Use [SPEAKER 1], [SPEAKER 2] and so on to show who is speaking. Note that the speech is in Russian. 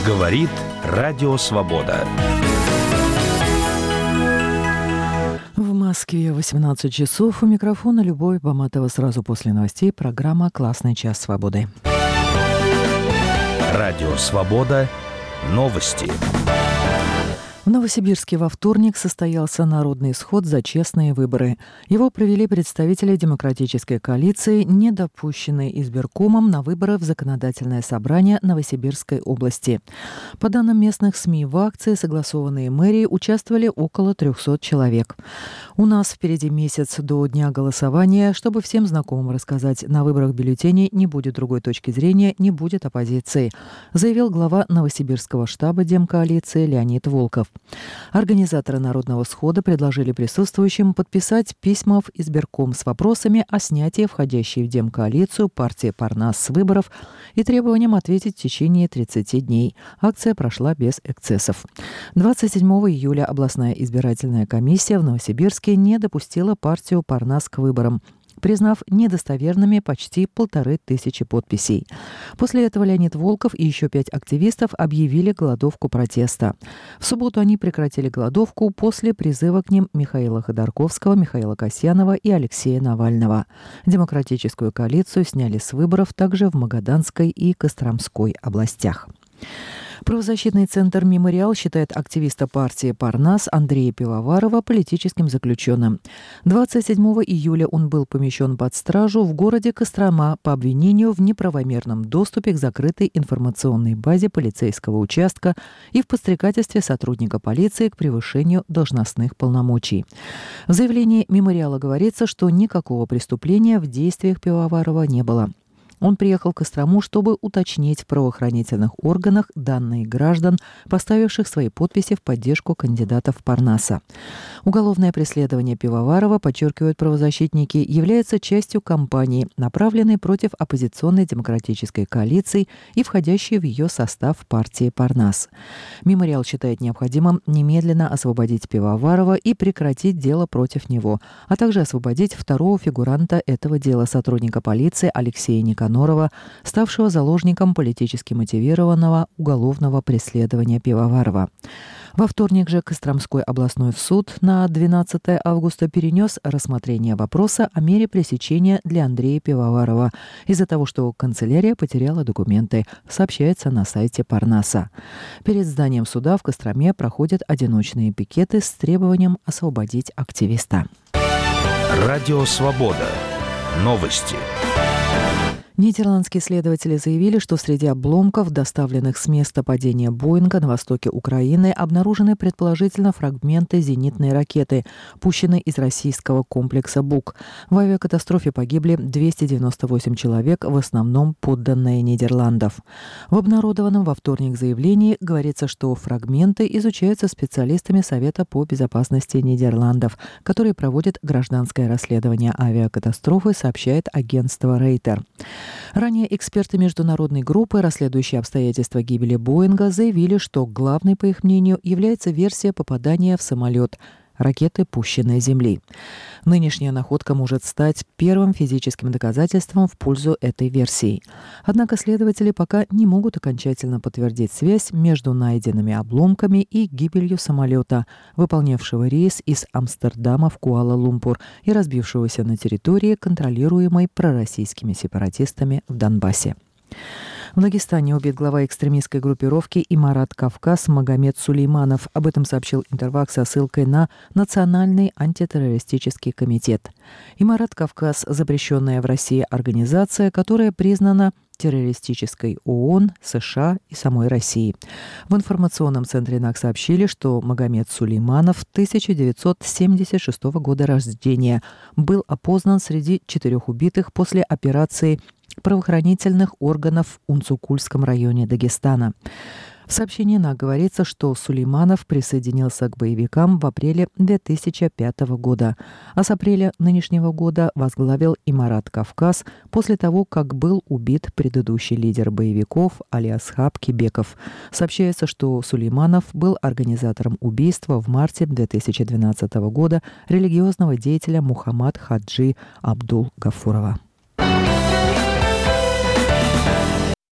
[SPEAKER 1] Говорит Радио Свобода.
[SPEAKER 2] В Москве 18 часов. У микрофона Любовь Баматова. Сразу после новостей программа «Классный час свободы».
[SPEAKER 1] Радио Свобода. Новости.
[SPEAKER 2] В Новосибирске во вторник состоялся народный сход за честные выборы. Его провели представители демократической коалиции, не допущенные избиркомом на выборы в законодательное собрание Новосибирской области. По данным местных СМИ, в акции, согласованные мэрией, участвовали около 300 человек. У нас впереди месяц до дня голосования. Чтобы всем знакомым рассказать, на выборах бюллетеней не будет другой точки зрения, не будет оппозиции, заявил глава Новосибирского штаба Демкоалиции Леонид Волков. Организаторы народного схода предложили присутствующим подписать письма в избирком с вопросами о снятии входящей в Демкоалицию партии Парнас с выборов и требованием ответить в течение 30 дней. Акция прошла без эксцессов. 27 июля областная избирательная комиссия в Новосибирске не допустила партию Парнас к выборам, признав недостоверными почти 1500 подписей. После этого Леонид Волков и еще 5 активистов объявили голодовку протеста. В субботу они прекратили голодовку после призыва к ним Михаила Ходорковского, Михаила Касьянова и Алексея Навального. Демократическую коалицию сняли с выборов также в Магаданской и Костромской областях. Правозащитный центр «Мемориал» считает активиста партии «Парнас» Андрея Пивоварова политическим заключенным. 27 июля он был помещен под стражу в городе Кострома по обвинению в неправомерном доступе к закрытой информационной базе полицейского участка и в подстрекательстве сотрудника полиции к превышению должностных полномочий. В заявлении «Мемориала» говорится, что никакого преступления в действиях Пивоварова не было. Он приехал в Кострому, чтобы уточнить в правоохранительных органах данные граждан, поставивших свои подписи в поддержку кандидатов Парнаса. Уголовное преследование Пивоварова, подчеркивают правозащитники, является частью кампании, направленной против оппозиционной демократической коалиции и входящей в ее состав партии Парнас. Мемориал считает необходимым немедленно освободить Пивоварова и прекратить дело против него, а также освободить второго фигуранта этого дела, сотрудника полиции Алексея Никонорова, ставшего заложником политически мотивированного уголовного преследования Пивоварова. Во вторник же Костромской областной суд на 12 августа перенес рассмотрение вопроса о мере пресечения для Андрея Пивоварова из-за того, что канцелярия потеряла документы, сообщается на сайте Парнаса. Перед зданием суда в Костроме проходят одиночные пикеты с требованием освободить активиста.
[SPEAKER 1] Радио Свобода. Новости.
[SPEAKER 2] Нидерландские следователи заявили, что среди обломков, доставленных с места падения Боинга на востоке Украины, обнаружены предположительно фрагменты зенитной ракеты, пущенной из российского комплекса «Бук». В авиакатастрофе погибли 298 человек, в основном подданные Нидерландов. В обнародованном во вторник заявлении говорится, что фрагменты изучаются специалистами Совета по безопасности Нидерландов, которые проводят гражданское расследование авиакатастрофы, сообщает агентство Рейтер. Ранее эксперты международной группы, расследующие обстоятельства гибели Боинга, заявили, что главной, по их мнению, является версия попадания в самолет ракеты, пущенной с Земли. Нынешняя находка может стать первым физическим доказательством в пользу этой версии. Однако следователи пока не могут окончательно подтвердить связь между найденными обломками и гибелью самолета, выполнявшего рейс из Амстердама в Куала-Лумпур и разбившегося на территории, контролируемой пророссийскими сепаратистами в Донбассе. В Дагестане убит глава экстремистской группировки «Имарат Кавказ» Магомед Сулейманов. Об этом сообщил Интерфакс со ссылкой на Национальный антитеррористический комитет. «Имарат Кавказ» – запрещенная в России организация, которая признана террористической ООН, США и самой России. В информационном центре НАК сообщили, что Магомед Сулейманов 1976 года рождения был опознан среди 4 убитых после операции правоохранительных органов в Унцукульском районе Дагестана. В сообщении НАК говорится, что Сулейманов присоединился к боевикам в апреле 2005 года, а с апреля нынешнего года возглавил Имарат Кавказ после того, как был убит предыдущий лидер боевиков Алиасхаб Кибеков. Сообщается, что Сулейманов был организатором убийства в марте 2012 года религиозного деятеля Мухаммад Хаджи Абдул-Гафурова.